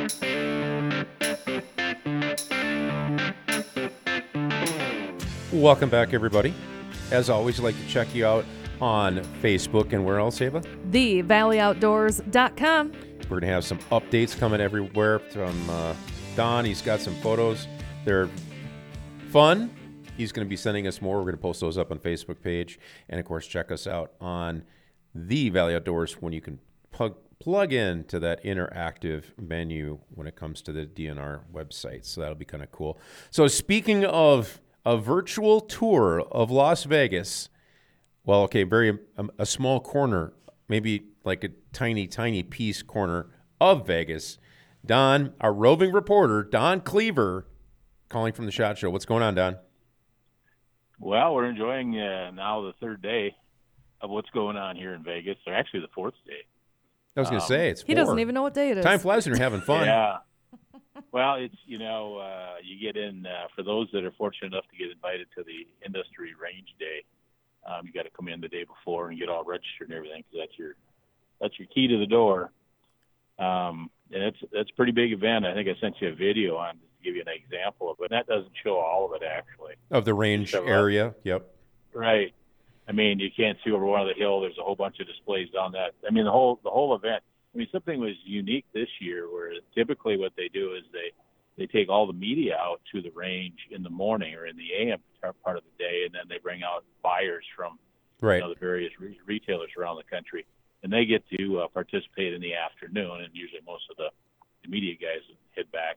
Welcome back, everybody. As always, I'd like to check you out on Facebook and where else, Ava? TheValleyOutdoors.com. We're going to have some updates coming everywhere from Don. He's got some photos. They're fun. He's going to be sending us more. We're going to post those up on Facebook page. And, of course, check us out on The Valley Outdoors when you can plug into that interactive menu when it comes to the DNR website. So that'll be kind of cool. So speaking of a virtual tour of Las Vegas, well, okay, a small corner, maybe like a tiny, tiny piece corner of Vegas. Don, our roving reporter, Don Cleaver, calling from the SHOT Show. What's going on, Don? Well, we're enjoying now the third day of what's going on here in Vegas, or actually the fourth day. I was going to say, it's 4. He doesn't even know what day it is. Time flies when you're having fun. Yeah. Well, it's, you get in, for those that are fortunate enough to get invited to the industry range day, you got to come in the day before and get all registered and everything, because that's your key to the door. And that's a pretty big event. I think I sent you a video on to give you an example of it. That doesn't show all of it, actually. Of the range area, yep. Right. I mean, you can't see over one of the hill. There's a whole bunch of displays down that. I mean, the whole event. I mean, something was unique this year, where typically what they do is they take all the media out to the range in the morning or in the AM part of the day, and then they bring out buyers from the various retailers around the country, and they get to participate in the afternoon. And usually, most of the media guys head back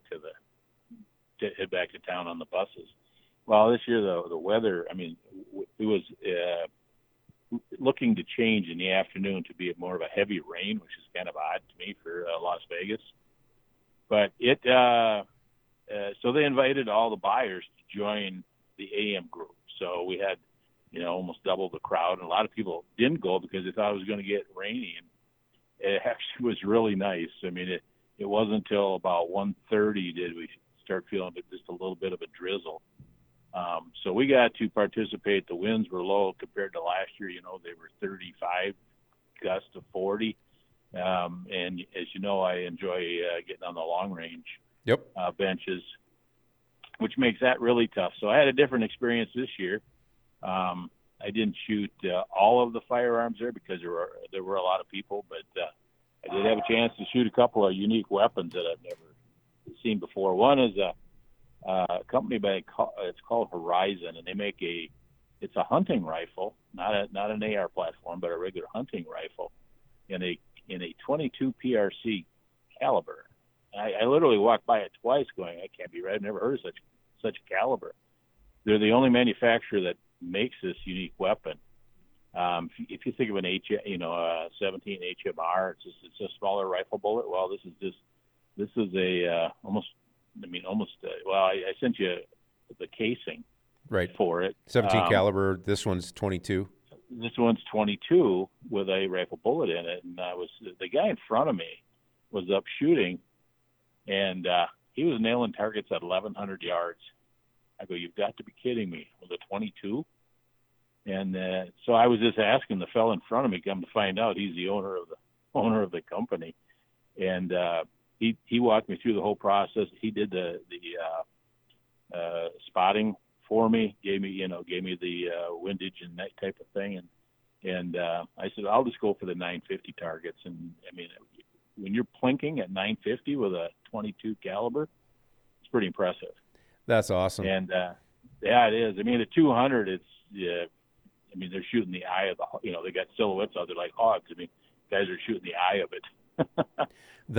to town on the buses. Well, this year the weather, I mean, it was looking to change in the afternoon to be more of a heavy rain, which is kind of odd to me for Las Vegas. But so they invited all the buyers to join the AM group. So we had, almost double the crowd, and a lot of people didn't go because they thought it was going to get rainy. And it actually was really nice. I mean, it wasn't until about 1:30 did we start feeling just a little bit of a drizzle. So we got to participate. The winds were low compared to last year. They were 35, gusts of 40. And as you know, I enjoy getting on the long range benches, which makes that really tough. So I had a different experience this year. I didn't shoot all of the firearms there because there were a lot of people, but I did have a chance to shoot a couple of unique weapons that I've never seen before. One is a company it's called Horizon, and they make it's a hunting rifle, not an AR platform, but a regular hunting rifle in a 22 PRC caliber. I literally walked by it twice going, that can't be right. I've never heard of such a caliber. They're the only manufacturer that makes this unique weapon. If you think of a 17 HMR, it's a smaller rifle bullet. Well, this is a I sent you the casing for it. 17 caliber. This one's 22. This one's 22 with a rifle bullet in it, and the guy in front of me was up shooting, and he was nailing targets at 1,100 yards. I go, you've got to be kidding me, with a 22? And so I was just asking the fellow in front of me. Come to find out, he's the owner of the company, and he walked me through the whole process. He did the spotting for me, gave me the windage and that type of thing, and I said, I'll just go for the 950 targets. And I mean, when you're plinking at 950 with a 22 caliber, it's pretty impressive. That's awesome. And it is. I mean, the 200, they're shooting the eye of they got silhouettes out there like hogs. I mean, guys are shooting the eye of it.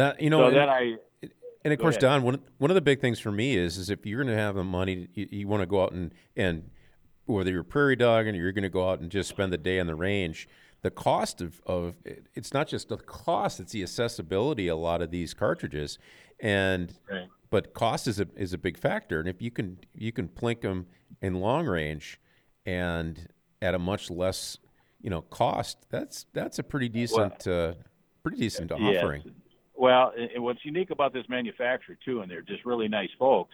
And of course, Don, one of the big things for me is if you're going to have the money, you want to go out and whether you're prairie dogging or you're going to go out and just spend the day on the range, the cost of it's not just the cost, it's the accessibility of a lot of these cartridges, but cost is a big factor. And if you can plink them in long range and at a much less cost, that's a pretty decent offering. Yes. Well, and what's unique about this manufacturer too, and they're just really nice folks.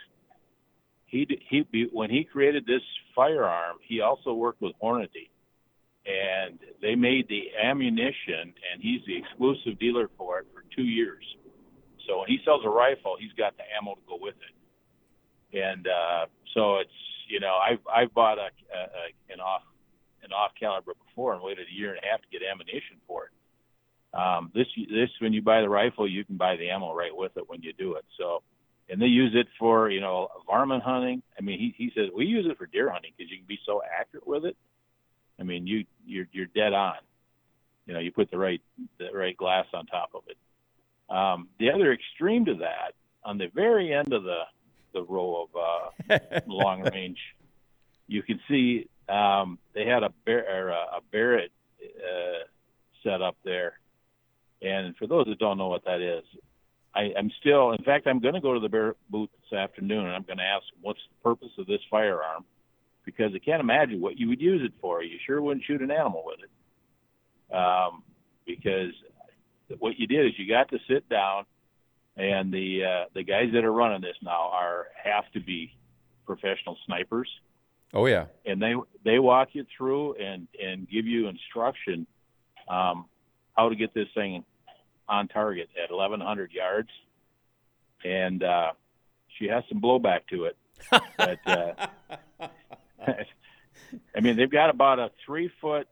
When he created this firearm, he also worked with Hornady, and they made the ammunition, and he's the exclusive dealer for it for 2 years. So when he sells a rifle, he's got the ammo to go with it. And so it's, I've bought an off caliber before and waited a year and a half to get ammunition for it. This when you buy the rifle, you can buy the ammo right with it when you do it. So, and they use it for varmint hunting. I mean, he says we use it for deer hunting because you can be so accurate with it. I mean, you're dead on. You put the right glass on top of it. The other extreme to that, on the very end of the row of long range, you can see they had a Barrett set up there. And for those that don't know what that is, I'm still, in fact, I'm going to go to the Barrett booth this afternoon, and I'm going to ask them, what's the purpose of this firearm? Because I can't imagine what you would use it for. You sure wouldn't shoot an animal with it. Because what you did is you got to sit down, and the guys that are running this now have to be professional snipers. Oh yeah. And they walk you through and give you instruction how to get this thing on target at 1,100 yards. And she has some blowback to it. But I mean, they've got about a 3 foot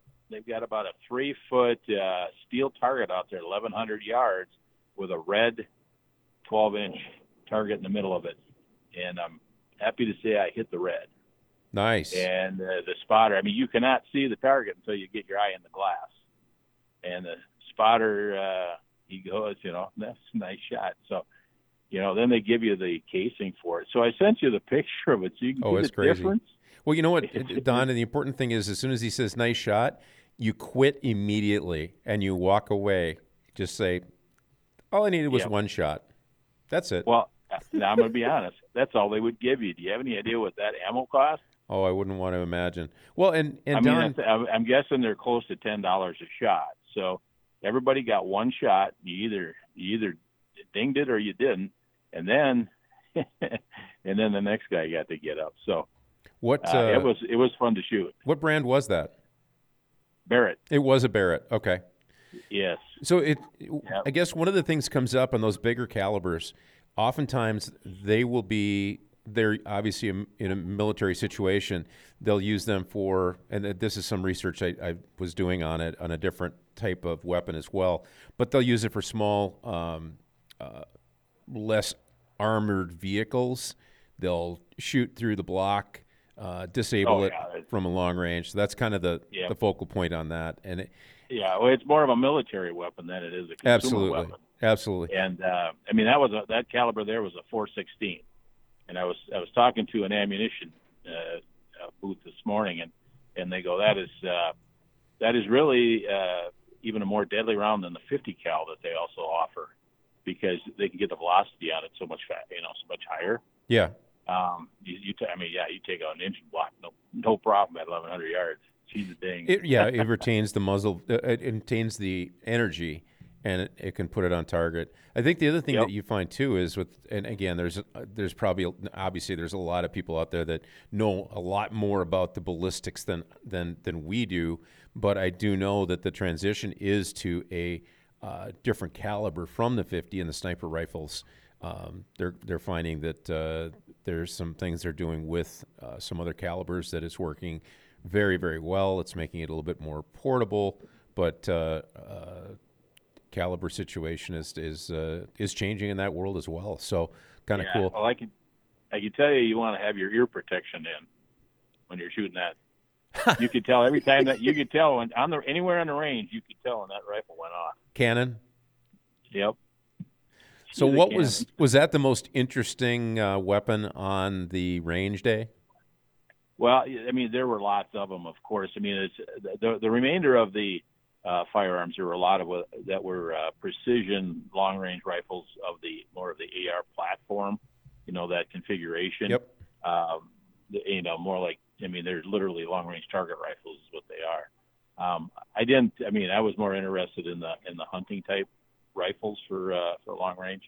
steel target out there, 1,100 yards, with a red 12-inch target in the middle of it. And I'm happy to say I hit the red. Nice. And the spotter, I mean, you cannot see the target until you get your eye in the glass. And the spotter, he goes, that's a nice shot. So, then they give you the casing for it. So I sent you the picture of it so you can see the crazy. difference. Well, you know what, Don, and the important thing is as soon as he says nice shot, you quit immediately and you walk away. Just say, all I needed was one shot. That's it. Well, now I'm going to be honest. That's all they would give you. Do you have any idea what that ammo costs? Oh, I wouldn't want to imagine. Well, and I Don, mean, I'm guessing they're close to $10 a shot. So everybody got one shot. You either dinged it or you didn't, and then the next guy got to get up. So what it was fun to shoot. What brand was that? Barrett. It was a Barrett. Okay. Yes. So I guess one of the things comes up on those bigger calibers. Oftentimes they're obviously in a military situation. They'll use them for, and this is some research I was doing on it, on a different type of weapon as well, but they'll use it for small, less armored vehicles. They'll shoot through the block, disable it from a long range. So that's kind of the focal point on that. And well, it's more of a military weapon than it is a consumer weapon. Absolutely. And I mean, that caliber there was a .416, and I was talking to an ammunition booth this morning, and they go, that is really even a more deadly round than the 50 cal that they also offer, because they can get the velocity on it so much so much higher. Yeah. You take out an engine block, no problem at 1,100 yards. She's a dang. It retains the muzzle. It retains the energy, and it can put it on target. I think the other thing that you find too is and again, there's probably obviously there's a lot of people out there that know a lot more about the ballistics than we do, but I do know that the transition is to a different caliber from the 50 and the sniper rifles. They're finding that there's some things they're doing with some other calibers that is working very, very well. It's making it a little bit more portable, but caliber situation is changing in that world as well. So kind of cool. Well, I can tell you want to have your ear protection in when you're shooting that. You could tell every time that you could tell when anywhere on the range, you could tell when that rifle went off. Cannon. Yep. So what was that the most interesting weapon on the range day? Well, I mean, there were lots of them, of course. I mean, it's the remainder of the firearms. There were a lot of that were precision long-range rifles of more of the AR platform. That configuration. Yep. More like, I mean, they're literally long-range target rifles is what they are. I was more interested in the hunting type rifles for long range.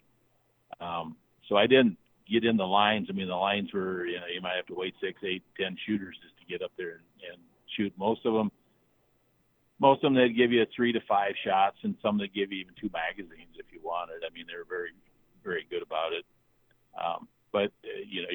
So I didn't get in the lines. I mean, the lines were, you might have to wait 6, 8, 10 shooters just to get up there and shoot. Most of them they'd give you 3 to 5 shots, and some they'd give you even 2 magazines if you wanted. I mean, they were very,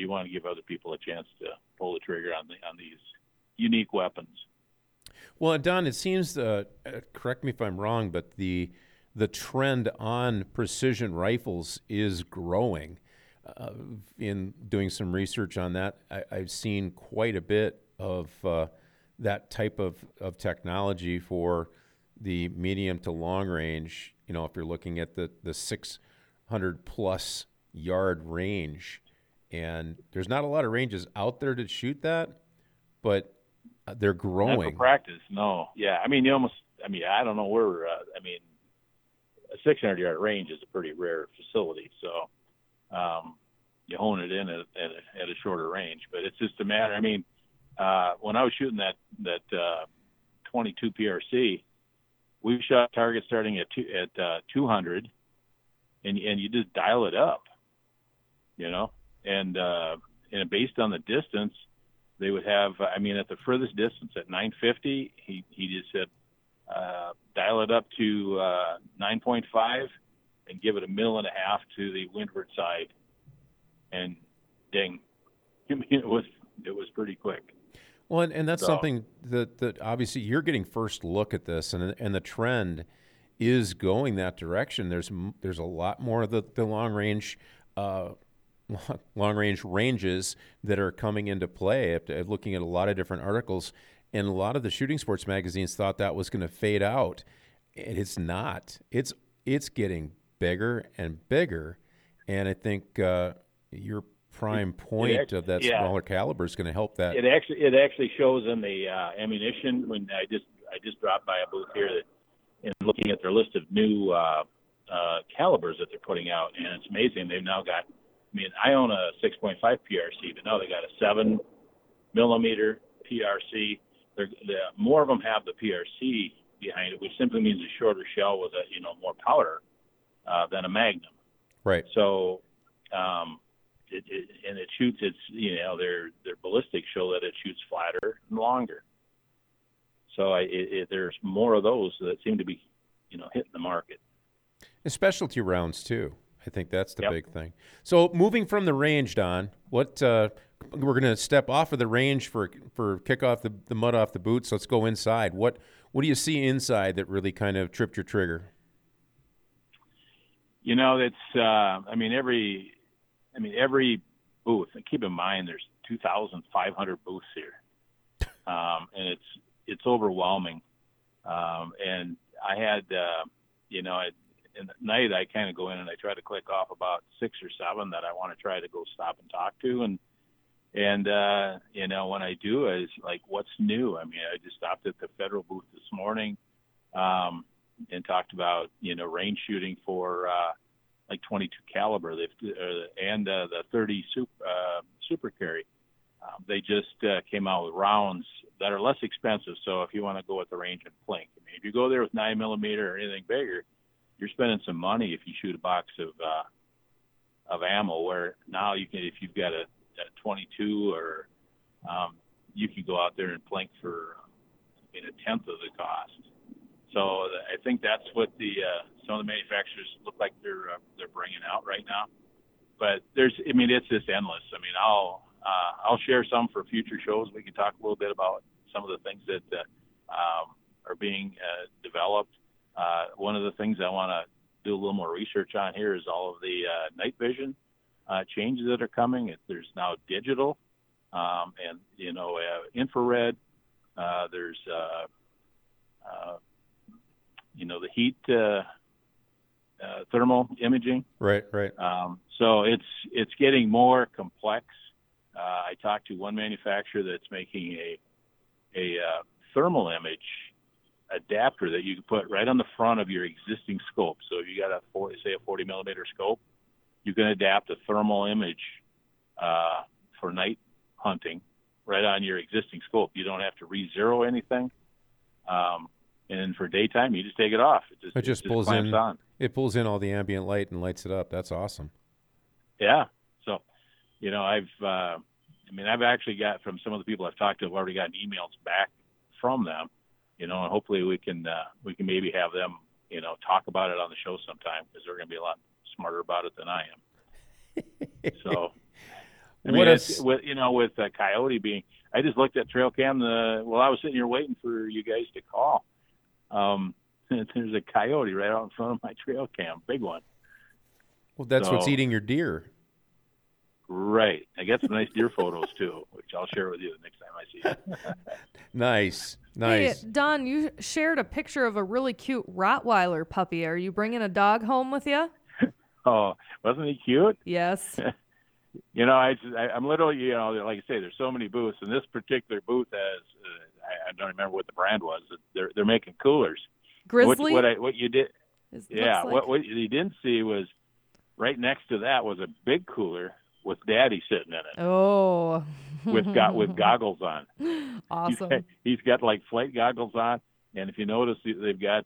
you want to give other people a chance to pull the trigger on these unique weapons. Well, Don, it seems, correct me if I'm wrong, but the trend on precision rifles is growing. In doing some research on that, I've seen quite a bit of that type of technology for the medium to long range. You know, if you're looking at the 600 plus yard range, and there's not a lot of ranges out there to shoot that, but they're growing. Not for practice, no. Yeah, I mean, I don't know where. A 600-yard range is a pretty rare facility, so you hone it in at a shorter range. But it's just a matter. I mean, when I was shooting that 22 PRC, we shot targets starting at 200, and you just dial it up, you know, and based on the distance. They would have, at the furthest distance at 950, he just said, dial it up to 9.5 and give it 1.5 mil to the windward side. And ding, it was pretty quick. Well, and that's something that obviously you're getting first look at this, and the trend is going that direction. There's a lot more of the long range ranges that are coming into play. Looking at a lot of different articles, and a lot of the shooting sports magazines thought that was going to fade out. And it's not. It's getting bigger and bigger, and I think your prime point of that smaller caliber is going to help that. It actually shows in the ammunition. When I just dropped by a booth here and looking at their list of new calibers that they're putting out, and it's amazing. They've now got. I own a 6.5 PRC, but now they got a 7 millimeter PRC. More of them have the PRC behind it, which simply means a shorter shell with more powder than a Magnum. Right. So, it shoots. Their ballistics show that it shoots flatter and longer. So there's more of those that seem to be, hitting the market. And specialty rounds too. I think that's the big thing. So moving from the range, Don, we're going to step off of the range for kick off the mud off the boots. Let's go inside. What do you see inside that really kind of tripped your trigger? Every booth, and keep in mind there's 2,500 booths here. And it's overwhelming. And I had, in the night, I kind of go in and I try to click off about 6 or 7 that I want to try to go stop and talk to. And when I do, it's like, what's new? I just stopped at the Federal booth this morning and talked about, range shooting for 22 caliber and the 30 super carry. They just came out with rounds that are less expensive. So if you want to go at the range and plink, if you go there with 9 millimeter or anything bigger, you're spending some money if you shoot a box of ammo, where now you can, if you've got a 22 or you can go out there and plink for a tenth of the cost. So I think that's what some of the manufacturers look like they're bringing out right now. But it's just endless. I'll share some for future shows. We can talk a little bit about some of the things that are being developed. One of the things I want to do a little more research on here is all of the night vision changes that are coming. There's now digital and infrared. There's the heat thermal imaging. Right. So it's getting more complex. I talked to one manufacturer that's making a thermal image adapter that you can put right on the front of your existing scope. So if you got a 40 millimeter scope, you can adapt a thermal image for night hunting right on your existing scope. You don't have to re-zero anything. And for daytime, you just take it off. It just pulls in. On. It pulls in all the ambient light and lights it up. That's awesome. Yeah. So, I've actually got, from some of the people I've talked to, I've already gotten emails back from them. And hopefully we can maybe have them, talk about it on the show sometime, because they're going to be a lot smarter about it than I am. So, I mean, with coyote being, I just looked at trail cam while I was sitting here waiting for you guys to call. There's a coyote right out in front of my trail cam, big one. Well, that's what's eating your deer. Right. I got some nice deer photos too, which I'll share with you the next time I see you. Nice. Hey, Don, you shared a picture of a really cute Rottweiler puppy. Are you bringing a dog home with you? Oh, wasn't he cute? Yes. I'm literally, like I say, there's so many booths, and this particular booth has, I don't remember what the brand was. They're making coolers. Grizzly. What you did, yeah. Like. What you didn't see was right next to that was a big cooler with Daddy sitting in it. Oh. with goggles on. Awesome. He's got like flight goggles on, and if you notice, they've got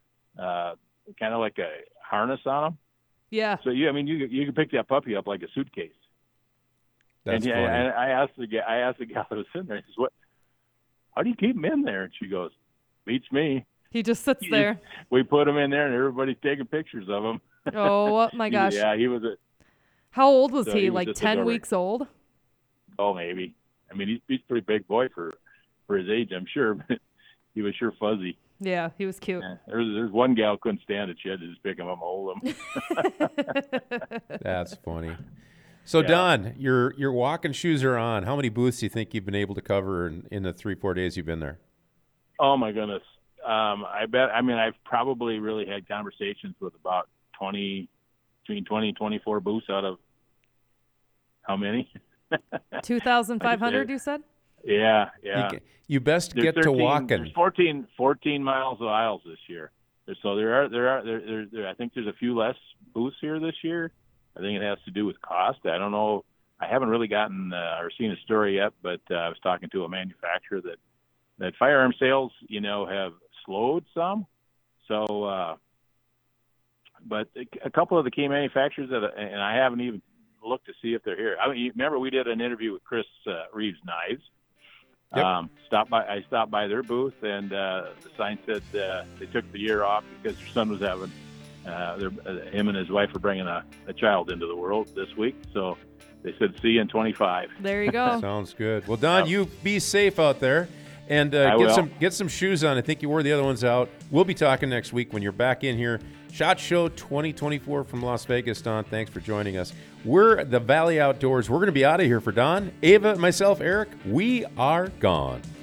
kind of like a harness on them. Yeah. So you can pick that puppy up like a suitcase. That's funny. And I asked the gal that was sitting there, I says, how do you keep him in there? And she goes, beats me. He just sits there. We put him in there, and everybody's taking pictures of him. Oh my gosh. Yeah, he was How old was he? Was like 10 weeks old? Oh, maybe. I mean, he's a pretty big boy for his age, I'm sure. But he was sure fuzzy. Yeah, he was cute. Yeah, there's one gal couldn't stand it. She had to just pick him up and hold him. That's funny. So, yeah. Don, your walking shoes are on. How many booths do you think you've been able to cover in the 3-4 days you've been there? Oh, my goodness. I've probably really had conversations with about between 20 and 24 booths out of how many? 2,500, you said? Yeah. You best get to walking. There's 14 miles of aisles this year. So there are. I think there's a few less booths here this year. I think it has to do with cost. I don't know. I haven't really gotten or seen a story yet, but I was talking to a manufacturer that firearm sales, have slowed some. So, but a couple of the key manufacturers and I haven't even looked to see if they're here. I mean, remember we did an interview with Chris Reeves Knives. Yep. I stopped by their booth, and the sign said they took the year off because their son was having him and his wife are bringing a child into the world this week. So they said, see you in 25. There you go. Sounds good. Well, Don, you be safe out there, and get some shoes on. I think you wore the other ones out. We'll be talking next week when you're back in here. SHOT Show 2024 from Las Vegas. Don, thanks for joining us. We're the Valley Outdoors. We're going to be out of here. For Don, Ava, myself, Eric, we are gone.